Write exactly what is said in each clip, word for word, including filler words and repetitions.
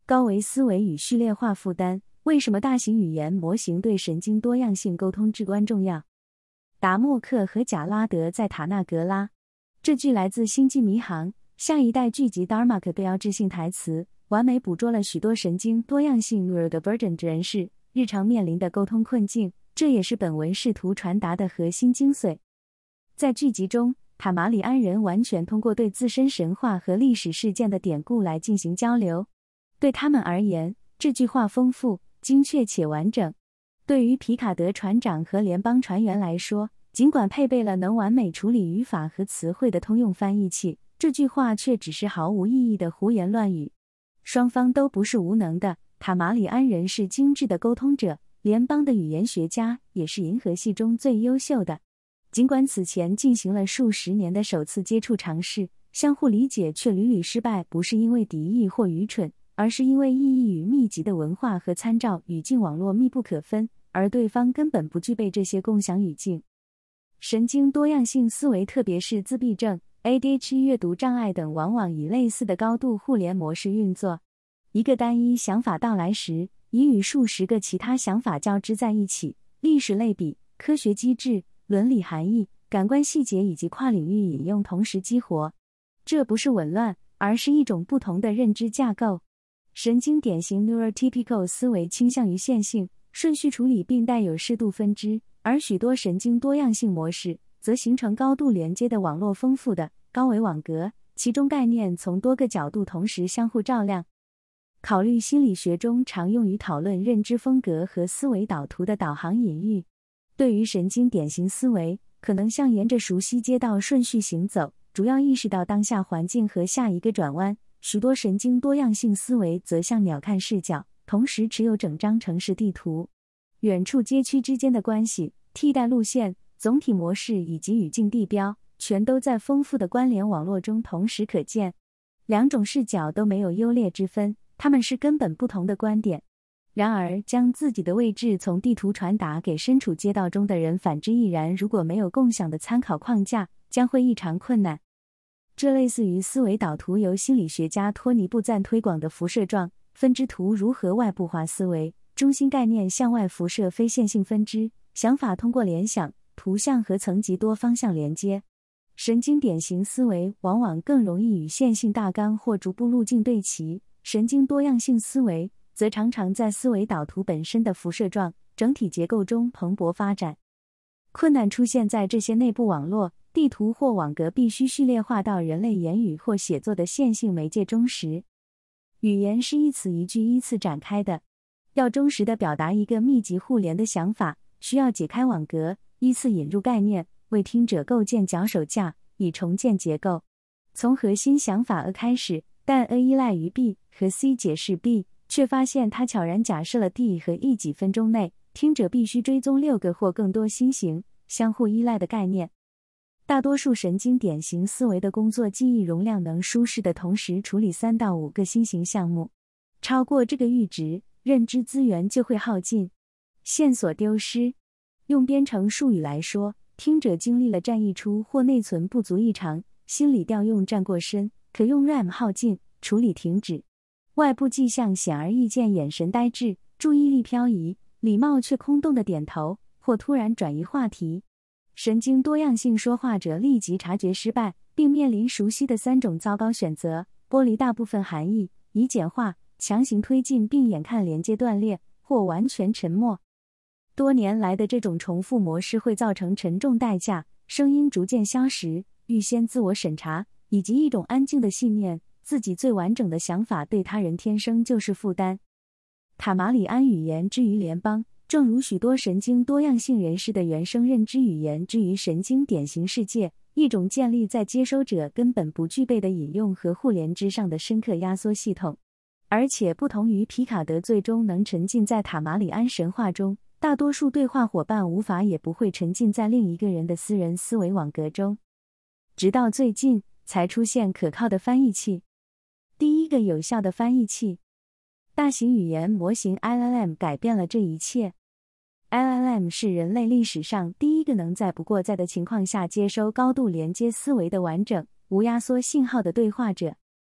高维思维与序列化负担，为什么大型语言模型对神经多样性沟通至关重要？达默克和贾拉德在塔纳格拉。这句来自《星际迷航》下一代剧集 Darmok 标志性台词，完美捕捉了许多神经多样性 neurodivergent 人士日常面临的沟通困境，这也是本文试图传达的核心精髓。在剧集中，塔马里安人完全通过对自身神话和历史事件的典故来进行交流。对他们而言，这句话丰富、精确且完整。对于皮卡德船长和联邦船员来说，尽管配备了能完美处理语法和词汇的通用翻译器，这句话却只是毫无意义的胡言乱语。双方都不是无能的，塔马里安人是精致的沟通者，联邦的语言学家也是银河系中最优秀的。尽管此前进行了数十年的首次接触尝试，相互理解却屡屡失败，不是因为敌意或愚蠢，而是因为意义与密集的文化和参照语境网络密不可分，而对方根本不具备这些共享语境。神经多样性思维，特别是自闭症、A D H D 阅读障碍等，往往以类似的高度互联模式运作。一个单一想法到来时，已与数十个其他想法交织在一起，历史类比、科学机制、伦理含义、感官细节以及跨领域引用同时激活。这不是紊乱，而是一种不同的认知架构。神经典型 neurotypical 思维倾向于线性、顺序处理并带有适度分支，而许多神经多样性模式则形成高度连接的网络丰富的高维网格，其中概念从多个角度同时相互照亮。考虑心理学中常用于讨论认知风格和思维导图的导航隐喻。对于神经典型思维，可能像沿着熟悉街道顺序行走，主要意识到当下环境和下一个转弯。许多神经多样性思维则像鸟瞰视角，同时持有整张城市地图。远处街区之间的关系、替代路线、总体模式以及语境地标，全都在丰富的关联网络中同时可见。两种视角都没有优劣之分，它们是根本不同的观点。然而，将自己的位置从地图传达给身处街道中的人反之亦然，如果没有共享的参考框架，将会异常困难。这类似于思维导图由心理学家托尼布赞推广的辐射状分支图如何外部化思维，中心概念向外辐射非线性分支，想法通过联想、图像和层级多方向连接。神经典型思维往往更容易与线性大纲或逐步路径对齐，神经多样性思维则常常在思维导图本身的辐射状整体结构中蓬勃发展。困难出现在这些内部网络、地图或网格必须序列化到人类言语或写作的线性媒介中时。语言是一词一句依次展开的，要忠实地表达一个密集互联的想法，需要解开网格，依次引入概念，为听者构建脚手架，以重建结构。从核心想法 A 开始，但 A 依赖于 B 和 C 解释 B， 却发现它悄然假设了 D 和 E 几分钟内，听者必须追踪六个或更多新型、相互依赖的概念。大多数神经典型思维的工作记忆容量能舒适的同时处理三到五个新型项目，超过这个阈值，认知资源就会耗尽，线索丢失。用编程术语来说，听者经历了占溢出或内存不足异常，心理调用占过深，可用 RAM 耗尽，处理停止。外部迹象显而易见，眼神呆滞，注意力漂移，礼貌却空洞的点头，或突然转移话题。神经多样性说话者立即察觉失败，并面临熟悉的三种糟糕选择：剥离大部分含义，以简化，强行推进并眼看连接断裂，或完全沉默。多年来的这种重复模式会造成沉重代价，声音逐渐消失，预先自我审查，以及一种安静的信念，自己最完整的想法对他人天生就是负担。塔马里安语言之于联邦，正如许多神经多样性人士的原生认知语言之于神经典型世界，一种建立在接收者根本不具备的引用和互联之上的深刻压缩系统。而且不同于皮卡德最终能沉浸在塔马里安神话中，大多数对话伙伴无法也不会沉浸在另一个人的私人思维网格中。直到最近，才出现可靠的翻译器。第一个有效的翻译器。大型语言模型 L L M 改变了这一切。L L M 是人类历史上第一个能在不过载的情况下接收高度连接思维的完整、无压缩信号的对话者。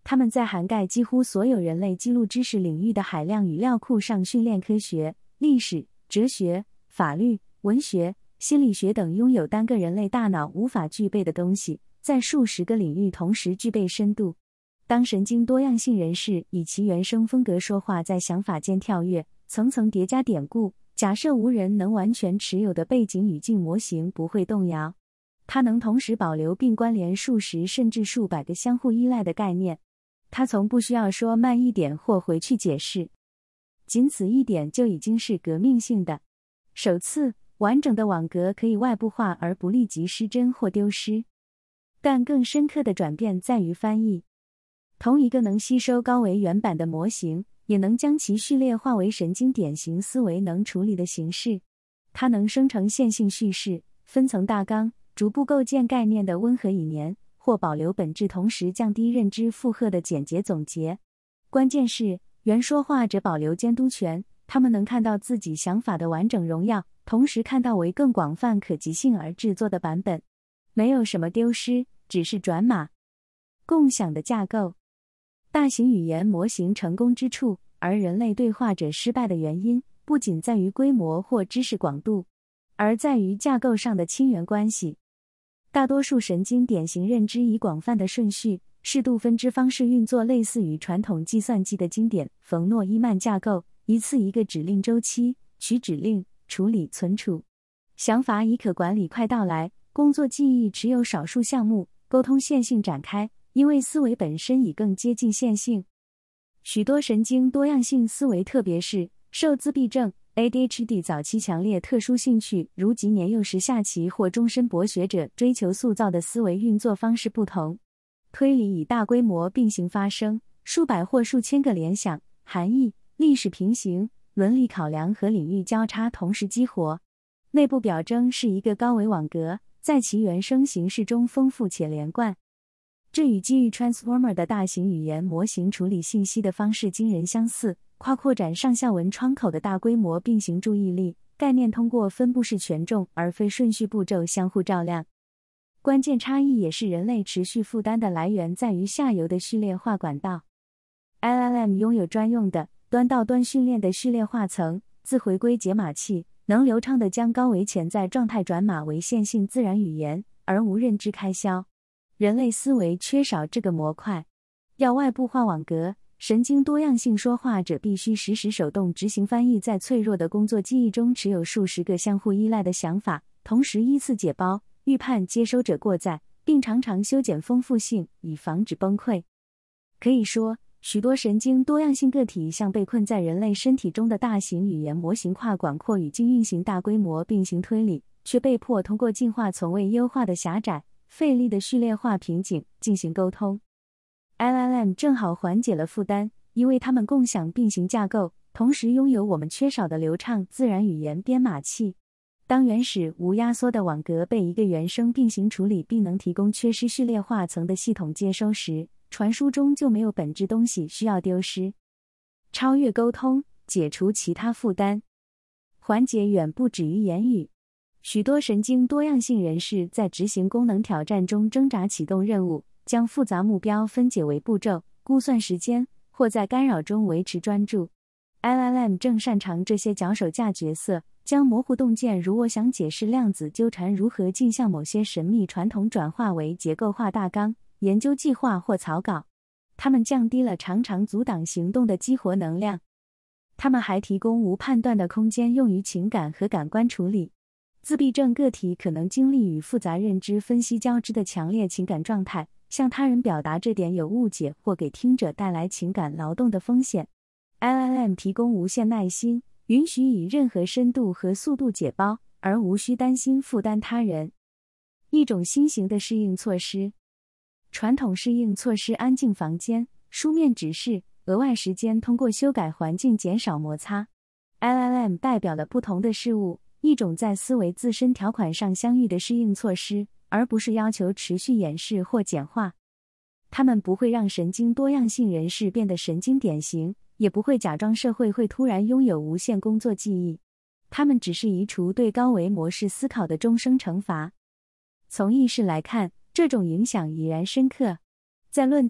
他们在涵盖几乎所有人类记录知识领域的海量语料库上训练科学、历史、哲学、法律、文学、心理学等拥有单个人类大脑无法具备的东西，在数十个领域同时具备深度。当神经多样性人士以其原生风格说话，在想法间跳跃，层层叠加典故，假设无人能完全持有的背景语境模型不会动摇。它能同时保留并关联数十甚至数百个相互依赖的概念。它从不需要说慢一点或回去解释。仅此一点就已经是革命性的。首次，完整的网格可以外部化而不立即失真或丢失。但更深刻的转变在于翻译。同一个能吸收高维原版的模型，也能将其序列化为神经典型思维能处理的形式。它能生成线性叙事、分层大纲、逐步构建概念的温和引言，或保留本质同时降低认知负荷的简洁总结。关键是，原说话者保留监督权，他们能看到自己想法的完整荣耀，同时看到为更广泛可及性而制作的版本。没有什么丢失，只是转码。共享的架构。大型语言模型成功之处，而人类对话者失败的原因，不仅在于规模或知识广度，而在于架构上的亲缘关系。大多数神经典型认知以广泛的顺序、适度分支方式运作，类似于传统计算机的经典冯诺依曼架构，一次一个指令周期，取指令、处理、存储。想法以可管理快到来，工作记忆只有少数项目，沟通线性展开，因为思维本身已更接近线性。许多神经多样性思维，特别是受自闭症 A D H D 早期强烈特殊兴趣，如及年幼时下棋或终身博学者追求塑造的思维运作方式不同。推理以大规模并行发生，数百或数千个联想、含义、历史平行、伦理考量和领域交叉同时激活。内部表征是一个高维网格，在其原生形式中丰富且连贯。这与基于 Transformer 的大型语言模型处理信息的方式惊人相似，跨扩展上下文窗口的大规模并行注意力概念通过分布式权重而非顺序步骤相互照亮。关键差异也是人类持续负担的来源在于下游的序列化管道。L L M 拥有专用的端到端训练的序列化层，自回归解码器，能流畅地将高维潜在状态转码为线性自然语言，而无认知开销。人类思维缺少这个模块。要外部化网格，神经多样性说话者必须实时手动执行翻译，在脆弱的工作记忆中持有数十个相互依赖的想法，同时依次解包、预判接收者过载，并常常修剪丰富性，以防止崩溃。可以说，许多神经多样性个体像被困在人类身体中的大型语言模型，跨广阔语境运行大规模并行推理，却被迫通过进化从未优化的狭窄、费力的序列化瓶颈进行沟通。L L M 正好缓解了负担，因为它们共享并行架构，同时拥有我们缺少的流畅自然语言编码器。当原始无压缩的网格被一个原生并行处理并能提供缺失序列化层的系统接收时，传输中就没有本质东西需要丢失。超越沟通，解除其他负担。缓解远不止于言语。许多神经多样性人士在执行功能挑战中挣扎启动任务，将复杂目标分解为步骤，估算时间，或在干扰中维持专注。L L M 正擅长这些脚手架角色，将模糊洞见如我想解释量子纠缠如何镜像某些神秘传统转化为结构化大纲、研究计划或草稿。他们降低了常常阻挡行动的激活能量。他们还提供无判断的空间用于情感和感官处理。自闭症个体可能经历与复杂认知分析交织的强烈情感状态，向他人表达这点有误解或给听者带来情感劳动的风险。L L M 提供无限耐心，允许以任何深度和速度解包，而无需担心负担他人。一种新型的适应措施。传统适应措施安静房间、书面指示、额外时间通过修改环境减少摩擦。L L M 代表了不同的事物，一种在思维自身条款上相遇的适应措施，而不是要求持续演示或简化。它们不会让神经多样性人士变得神经典型，也不会假装社会会突然拥有无限工作记忆。它们只是移除对高维模式思考的终生惩罚。从意识来看，这种影响已然深刻。在论坛、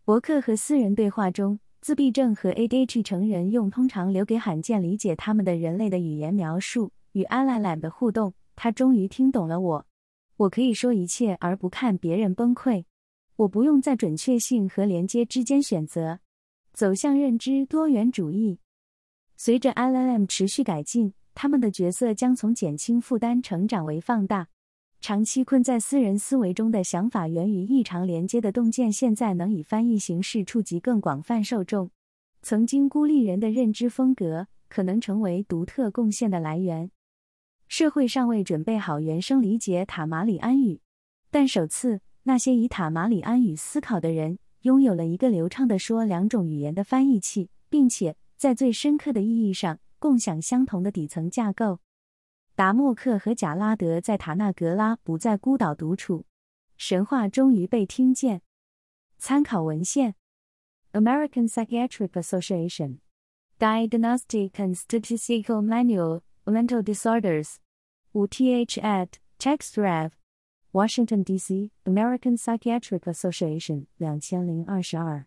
博客和私人对话中，自闭症和 A D H D 成人用通常留给罕见理解他们的人类的语言描述，与 L L M 的互动，他终于听懂了我。我可以说一切而不看别人崩溃。我不用在准确性和连接之间选择。走向认知多元主义。随着 L L M 持续改进，他们的角色将从减轻负担成长为放大。长期困在私人思维中的想法源于异常连接的洞见，现在能以翻译形式触及更广泛受众。曾经孤立人的认知风格，可能成为独特贡献的来源。社会尚未准备好原生理解塔马里安语，但首次，那些以塔马里安语思考的人，拥有了一个流畅的说两种语言的翻译器，并且，在最深刻的意义上，共享相同的底层架构。达默克和贾拉德在塔纳格拉不再孤岛独处，神话终于被听见。参考文献 American Psychiatric Association Diagnostic and Statistical Manual of Mental Disorders 五 th ed TextRev Washington, D C American Psychiatric Association 二千零二十二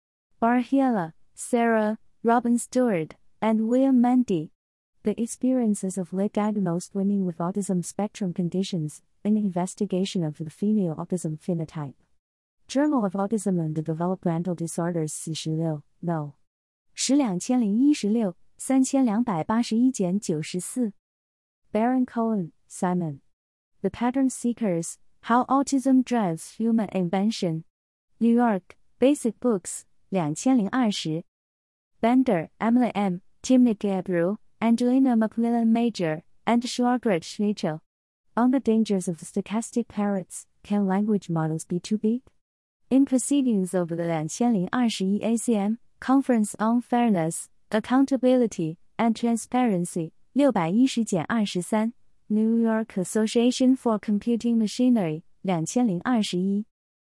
Barhiela, Sarah, Robin Stewart, and William Mandy The Experiences of Late-Diagnosed Women with Autism Spectrum Conditions, an Investigation of the Female Autism Phenotype. Journal of Autism and Developmental Disorders 四十六 No. 十两千零一十六三千两百八十一减九十四 Baron Cohen, Simon. The Pattern Seekers, How Autism Drives Human Invention. New York, Basic Books, 两千零二十 Bender, Emily M., Timney Gabriel,Angelina McMillan Major, and Schwargret Schnichel. On the Dangers of Stochastic Parrots, Can Language Models Be Too Big? In Proceedings of the二千零二十一 A C M, Conference on Fairness, Accountability, and Transparency,六百一十减二十三 New York Association for Computing Machinery, 二千零二十一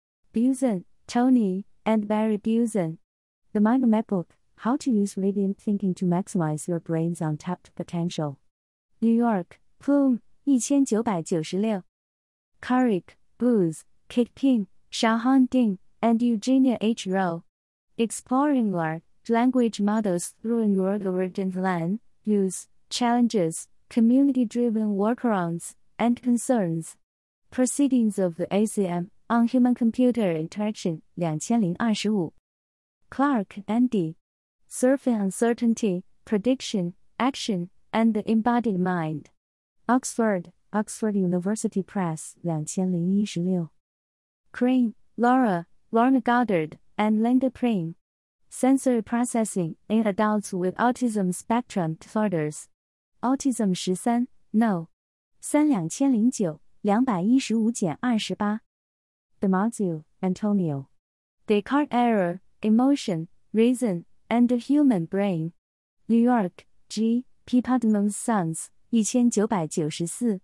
Buzan, Tony, and Barry Buzan. The Mind Map Book.How to use radiant thinking to maximize your brain's untapped potential. New York, Plume, 一千九百九十六 Carrick, Booz, Kate Ping, Shahan Ding, and Eugenia H. Rowe. Exploring large language models through neurodivergent land use, challenges, community-driven workarounds, and concerns. Proceedings of the A C M on Human-Computer Interaction, 二千零二十五 Clark, Andy.Surfing Uncertainty, Prediction, Action, and the Embodied Mind. Oxford, Oxford University Press, 二千零一十六 Crane, Laura, Lorna Goddard, and Linda Prame. Sensory Processing in Adults with Autism Spectrum Disorders. Autism 十三 No. 三两千零九两百一十五减二十八 Damasio, Antonio. Descartes Error, Emotion, Reason, and the Human Brain. New York, G. P. Putnam Sons, 一千九百九十四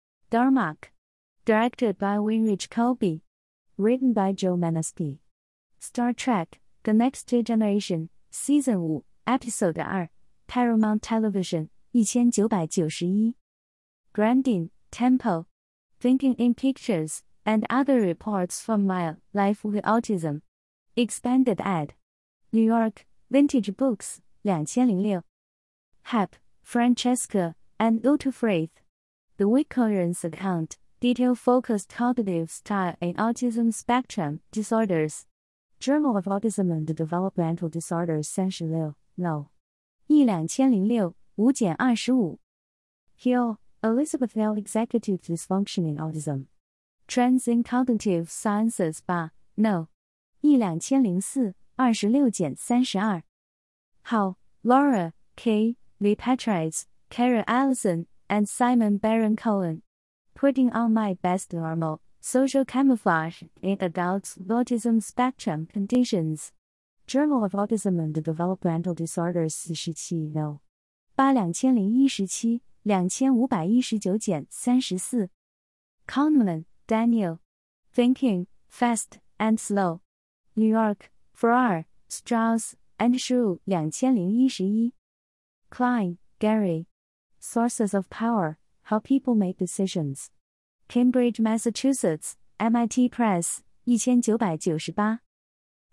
Darmok. Directed by Winrich Kolbe. Written by Joe Manaspi. Star Trek, The Next Generation, Season 五 Episode 二 Paramount Television, 一千九百九十一 Grandin, Tempo. Thinking in Pictures, and Other Reports from My Life with Autism. Expanded ed. New York, Vintage Books, 二千零六 Happ, Francesca, and Otto Frith. The Wicourance Account, Detail-Focused Cognitive Style in Autism Spectrum Disorders. Journal of Autism and Developmental Disorders 三十六 No. 一两千零六五减二十五 Hill, Elizabeth L. Executive Dysfunction in Autism. Trends in Cognitive Sciences 八 No. 一两千零四二十六减三十二 Howe, Laura, K., Lee Petrides, Kara Allison, and Simon Baron Cohen. Putting on My Best Normal, Social Camouflage in Adults with Autism Spectrum Conditions. Journal of Autism and Developmental Disorders 四十七 No. 八两千零一十七两千五百一十九减三十四 Kahneman, Daniel. Thinking, Fast, and Slow. New York, Farrar, Strauss, and Shrew 二千零一十一 Klein, Gary. Sources of Power, How People Make Decisions. Cambridge, Massachusetts, M I T Press,一千九百九十八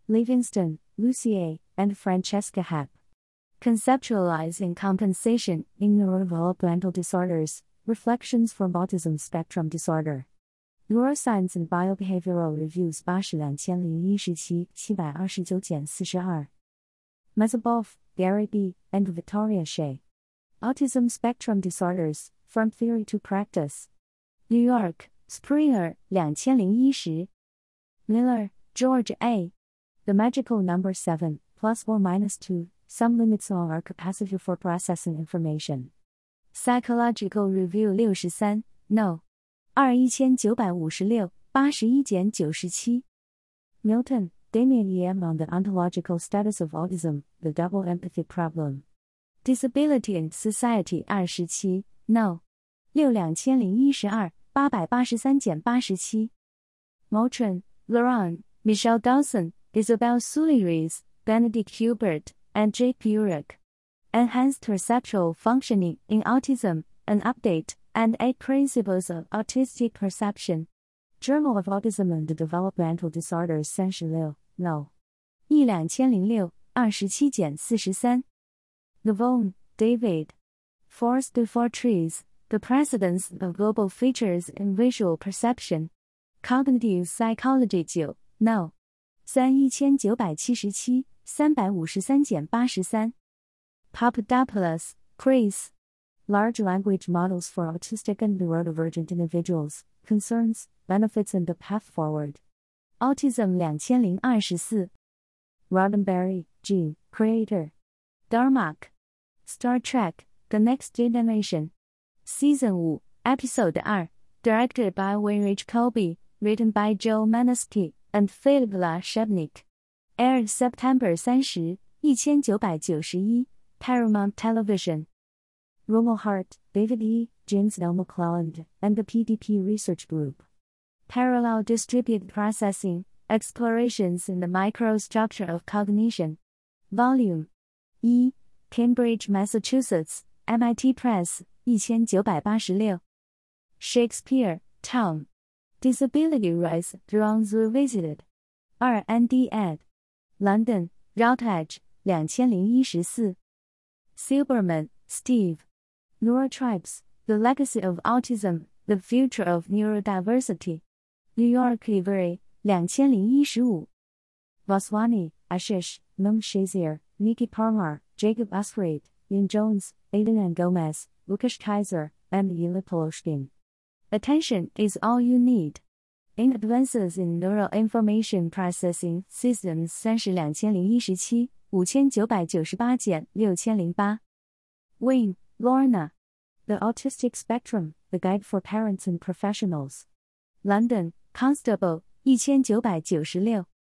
Livingston, Lucy A., and Francesca Happ. Conceptualizing Compensation in Neurodevelopmental Disorders, Reflections from Autism Spectrum Disorder. Neuroscience and Biobehavioral Reviews 八十两千零一十七七百二十九减四十二。Mazabov, Gary B., and Victoria Shea. Autism Spectrum Disorders, From Theory to Practice. New York, Springer,两千零一十。Miller, George A. The Magical Number seven, plus or minus two, Some Limits on Our Capacity for Processing Information. Psychological Review 六十三, No. 二一千九百五十六, 八十一减九十七。Milton, Damien E. M. On the Ontological Status of Autism, The Double Empathy Problem. Disability and Society 二十七, No. 六两千零一十二, 八百八十三减八十七。Moultrie, Laurent, Michelle Dawson, Isabel Souleyres, Benedict Hubert, and Jake Burek. Enhanced Perceptual Functioning in Autism, An Update, and Eight Principles of Autistic Perception. Journal of Autism and Developmental Disorders 三十六, No. 一两千零六, 二十七减四十三。Navone, David. Forest Before Trees, The Precedence of Global Features in Visual Perception. Cognitive Psychology 九, No. 三一千九百七十七, 三百五十三减八十三。Papadopoulos, Chris. Large Language Models for Autistic and Neurodivergent Individuals, Concerns, Benefits and the Path Forward. Autism 两千零二十四。Roddenberry, Gene, Creator. Darmok. Star Trek, The Next Generation. Season five, Episode two, Directed by Winrich Kolbe, Written by Joe Manesky and Philip Lashebnik. Aired September thirtieth, nineteen ninety-one, Paramount Television. Rumelhart, David E., James L. McClelland, and the P D P Research Group. Parallel Distributed Processing, Explorations in the Microstructure of Cognition. Volume one, Cambridge, Massachusetts, M I T Press, nineteen eighty-six. Shakespeare, Tom. Disability Rise Drones Revisited. R and D ed. London, Routledge, twenty fourteen. Silberman, Steve. Neurotypes, The Legacy of Autism, The Future of Neurodiversity. New York Library, twenty fifteen. Vaswani, Ashish, Mum Shazier, Nikki Parmar, Jacob Usrate, Ian Jones, Aidan and Gomez, Lukasz Kaiser, and Yila Poloshkin. Attention is all you need. In Advances in Neural Information Processing Systems 三十两千零一十七, 五千九百九十八减六千零八。Wayne, Lorna. The Autistic Spectrum, The Guide for Parents and Professionals. London, Constable, nineteen ninety-nine.